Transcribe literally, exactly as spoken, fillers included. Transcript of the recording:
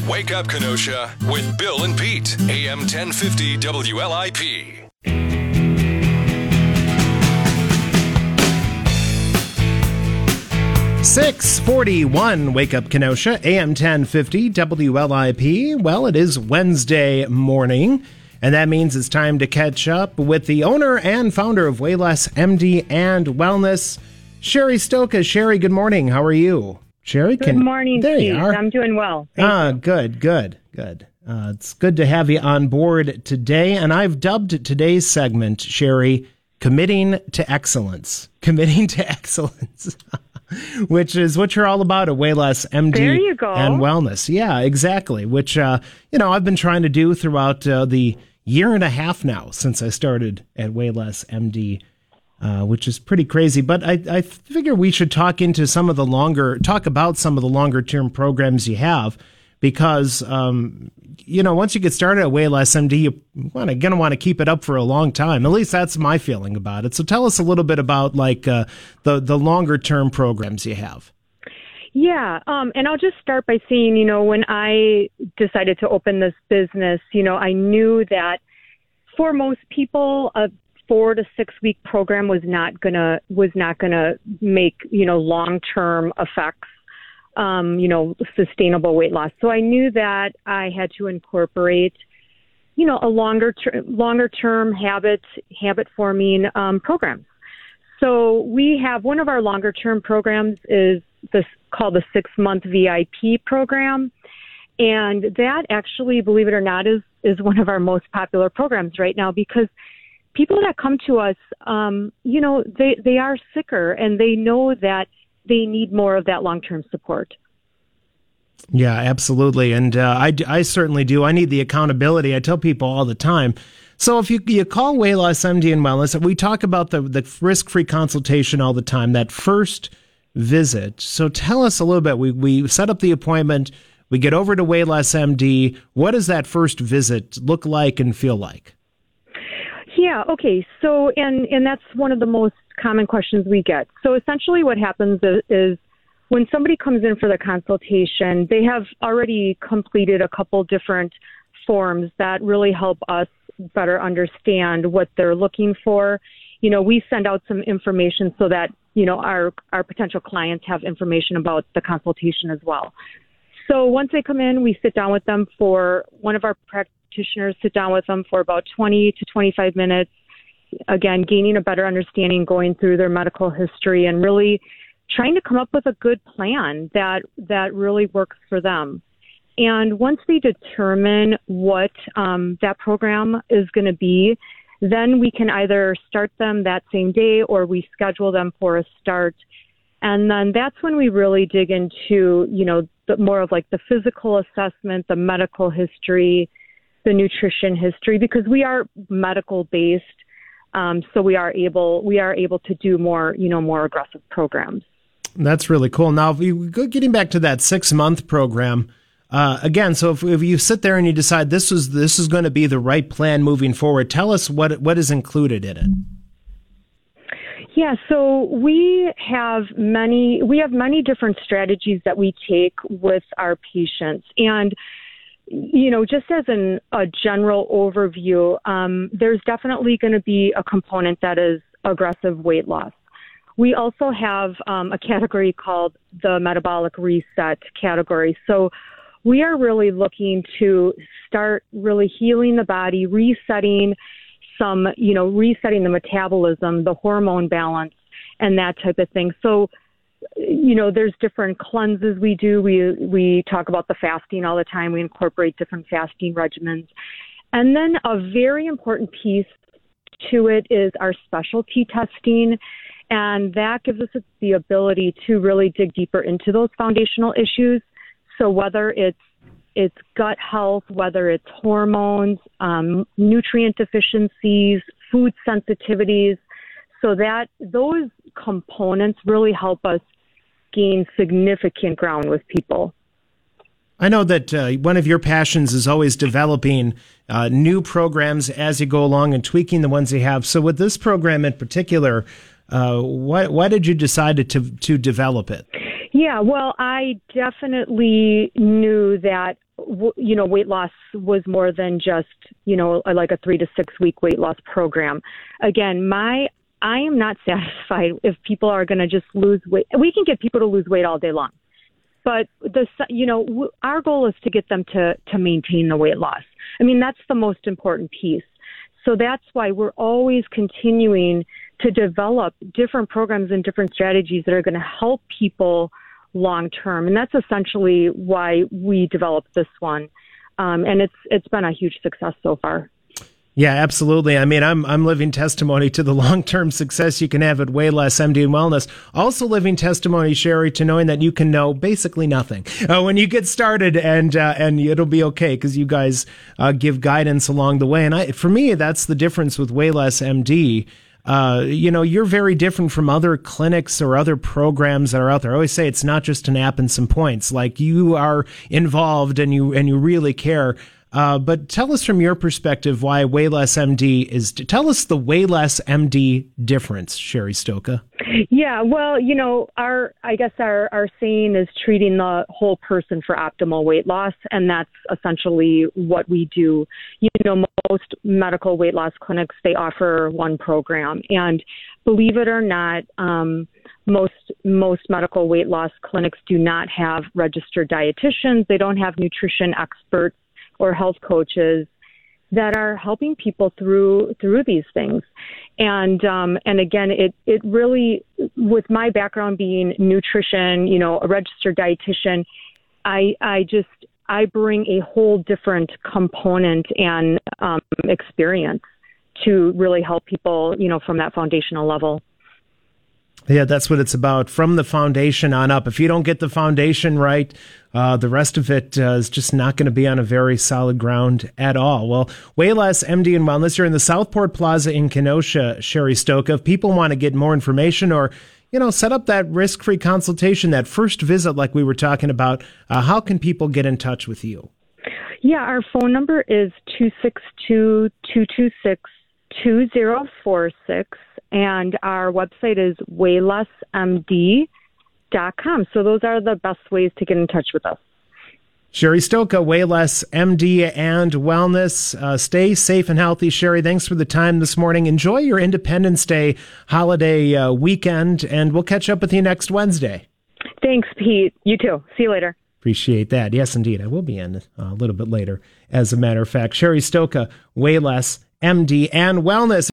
Wake Up Kenosha with Bill and Pete, A M ten fifty W L I P. six forty-one, Wake Up Kenosha, A M ten fifty W L I P. Well, it is Wednesday morning, and that means it's time to catch up with the owner and founder of Wayless M D and Wellness, Sherry Stoka. Sherry, good morning. How are you? Sherry, good can, morning, there Steve. You are. I'm doing well. Thank ah, you. good, good, good. Uh, it's good to have you on board today, and I've dubbed today's segment, Sherry, Committing to Excellence. Committing to Excellence. Which is what you're all about at Wayless M D there you go. and Wellness. Yeah, exactly. Which, uh, you know, I've been trying to do throughout uh, the year and a half now since I started at Wayless M D, uh, which is pretty crazy. But I, I figure we should talk into some of the longer, talk about some of the longer term programs you have, because, um, you know, once you get started at Wayless M D, you're going to want to keep it up for a long time. At least that's my feeling about it. So tell us a little bit about like uh, the, the longer term programs you have. Yeah, um, and I'll just start by saying, you know, when I decided to open this business, you know, I knew that for most people, a four to six week program was not gonna was not gonna make, you know, long term effects. Um, you know, sustainable weight loss. So I knew that I had to incorporate, you know, a longer ter- longer term habit habit forming um, program. So we have one of our longer term programs is this called the six month V I P program, and that actually, believe it or not, is is one of our most popular programs right now because people that come to us, um, you know, they they are sicker and they know that they need more of that long-term support. Yeah, absolutely. And uh, I, I certainly do. I need the accountability. I tell people all the time. So if you, you call Wayless M D and Wellness, we talk about the, the risk-free consultation all the time, that first visit. So tell us a little bit. We, we set up the appointment. We get over to Wayless M D. What does that first visit look like and feel like? Yeah, okay. So, and, and that's one of the most common questions we get. So essentially what happens is, is when somebody comes in for the consultation, they have already completed a couple different forms that really help us better understand what they're looking for. You know, we send out some information so that, you know, our, our potential clients have information about the consultation as well. So once they come in, we sit down with them for one of our practitioners, sit down with them for about twenty to twenty-five minutes. Again, gaining a better understanding, going through their medical history and really trying to come up with a good plan that, that really works for them. And once they determine what um, that program is going to be, then we can either start them that same day or we schedule them for a start. And then that's when we really dig into, you know, the, more of like the physical assessment, the medical history, the nutrition history, because we are medical based. Um, so we are able we are able to do more, you know, more aggressive programs. That's really cool. Now, if you go getting back to that six month program uh, again, so if, if you sit there and you decide this is this is going to be the right plan moving forward, tell us what what is included in it. Yeah, so we have many we have many different strategies that we take with our patients, and you know, just as an, a general overview, um, there's definitely going to be a component that is aggressive weight loss. We also have um, a category called the metabolic reset category. So we are really looking to start really healing the body, resetting some, you know, resetting the metabolism, the hormone balance, and that type of thing. So you know, there's different cleanses we do. We we talk about the fasting all the time. We incorporate different fasting regimens. And then a very important piece to it is our specialty testing. And that gives us the ability to really dig deeper into those foundational issues. So whether it's it's gut health, whether it's hormones, um, nutrient deficiencies, food sensitivities, so that those components really help us gain significant ground with people. I know that uh, one of your passions is always developing uh, new programs as you go along and tweaking the ones you have. So with this program in particular, uh, why, why did you decide to, to develop it? Yeah, well, I definitely knew that w- you know, weight loss was more than just, you know, like a three to six week weight loss program. Again, my I am not satisfied if people are going to just lose weight. We can get people to lose weight all day long, but the you know w- our goal is to get them to to maintain the weight loss. I mean, that's the most important piece. So that's why we're always continuing to develop different programs and different strategies that are going to help people long term, and that's essentially why we developed this one. Um, and it's it's been a huge success so far. Yeah, absolutely. I mean, I'm I'm living testimony to the long-term success you can have at Way Less M D and Wellness. Also living testimony, Sherry, to knowing that you can know basically nothing uh, when you get started, and uh, and it'll be okay because you guys uh, give guidance along the way. And I, for me, that's the difference with Way Less M D. Uh, you know, you're very different from other clinics or other programs that are out there. I always say it's not just an app and some points. Like, you are involved and you and you really care. Uh, but tell us from your perspective why Way Less M D is. Tell us the Way Less M D difference, Sherry Stoka. Yeah, well, you know, our I guess our, our saying is treating the whole person for optimal weight loss, and that's essentially what we do. You know, most medical weight loss clinics, they offer one program, and believe it or not, um, most most medical weight loss clinics do not have registered dietitians. They don't have nutrition experts or health coaches that are helping people through through these things. And um, and again, it it really, with my background being nutrition, you know, a registered dietitian, I I just I bring a whole different component and um, experience to really help people, you know, from that foundational level. Yeah, that's what it's about, from the foundation on up. If you don't get the foundation right, uh, the rest of it uh, is just not going to be on a very solid ground at all. Well, Way Less M D and Wellness, you're in the Southport Plaza in Kenosha, Sherry Stoka. If people want to get more information or, you know, set up that risk-free consultation, that first visit like we were talking about, uh, how can people get in touch with you? Yeah, our phone number is two six two, two two six, two zero four six. And our website is way less m d dot com. So those are the best ways to get in touch with us. Sherry Stoka, Way Less M D and Wellness. Uh, stay safe and healthy, Sherry. Thanks for the time this morning. Enjoy your Independence Day holiday uh, weekend, and we'll catch up with you next Wednesday. Thanks, Pete. You too. See you later. Appreciate that. Yes, indeed. I will be in uh, a little bit later, as a matter of fact. Sherry Stoka, Way Less M D and Wellness.